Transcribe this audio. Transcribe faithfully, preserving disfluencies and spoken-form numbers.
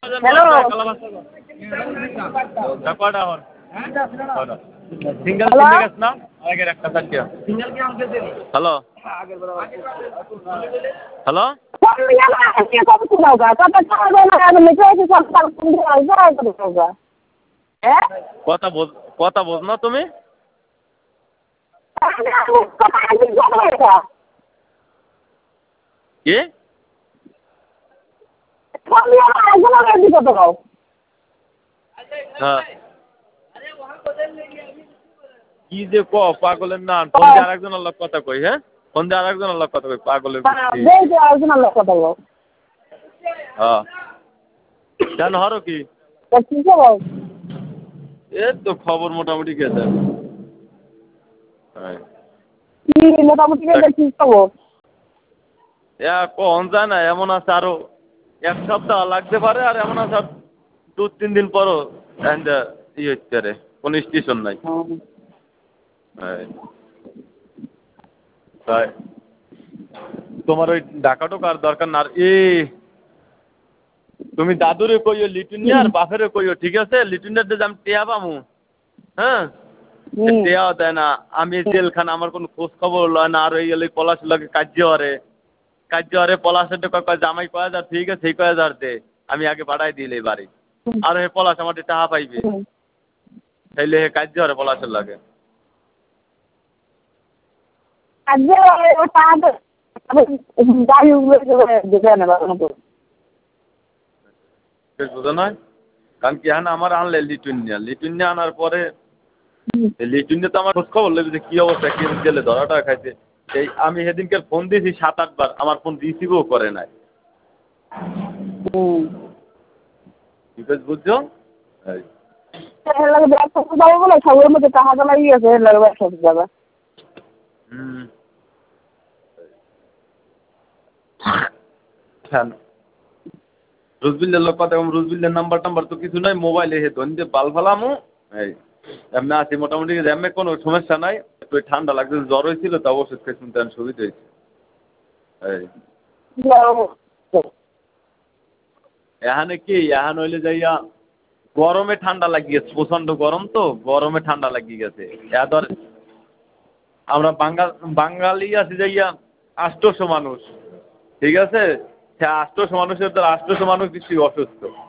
hello single hello কিনে গেছ না আগের একটা চারটিয়া হ্যালো হ্যালো কথা বোঝ কথা বোঝ না তুমি কি হ্যাঁ কি যে ক পাগলের না ফোন দিয়ে আরেকজনের লোক কথা কই হ্যাঁ ফোন দিয়ে আরেকজনের লোক কথা কই পাগলের হ্যাঁ কেন হরো কি এই তো খবর মোটামুটি গেছে মোটামুটি কি খবর কখন যায় না এমন আছে আরো এক সপ্তাহ লাগতে পারে আর এমন আছে দু তিন দিন পরও ইয়ে হচ্ছে রে কোনো স্টেশন নাই তাই তোমার ওই ঢাকা ঢোকার দরকার না আর এ তুমি দাদুরে কইও লিটুনিয়া আর বাপেরে কইও ঠিক আছে লিটুনিয়ার যে আমি টেয়া পামু হ্যাঁ টেয়াও দেয় না আমি জেলখানা আমার কোনো খোঁজ খবর লয় না আর ওই গেলে পলাশ লাগে কার্য হরে কার্য হরে পলাশের কয় জামাই কয় হাজার ঠিক আছে সেই কয় হাজার দে আমি আগে বাড়াই দিলে বাড়ি আর হে পলাশ আমার টাকা পাইবে তাইলে হে কার্য হরে পলাশের লাগে বুঝো নয় কারণ কি হ্যাঁ আমার আনলে লিটুনিয়া লিটুনিয়া আনার পরে লিটুনিয়া তো আমার খোঁজ খবর লেগে যে কি অবস্থা কি গেলে ধরাটা খাইছে সেই আমি সেদিনকে ফোন দিয়েছি সাত আটবার আমার ফোন রিসিভও করে নাই বুঝছো রুজবিল্লের লোক কথা রুজবিল্লের নাম্বার টাম্বার তো কিছু নাই মোবাইলে হে ধন দিয়ে বাল ফালামু এই এমনি আছি মোটামুটি এমনি কোনো সমস্যা নাই একটু ঠান্ডা লাগছে জ্বর হয়েছিল তা ওষুধ খেয়ে শুনতে সুবিধা হয়েছে এই এখানে কি এখানে হইলে যাইয়া গরমে ঠান্ডা লাগিয়েছে প্রচণ্ড গরম তো গরমে ঠান্ডা লাগিয়ে গেছে এত আমরা বাঙ্গাল বাঙালি আছি যাইয়া আষ্টশো মানুষ ঠিক আছে সে আষ্টশো মানুষের তো আষ্টশো মানুষ বেশি অসুস্থ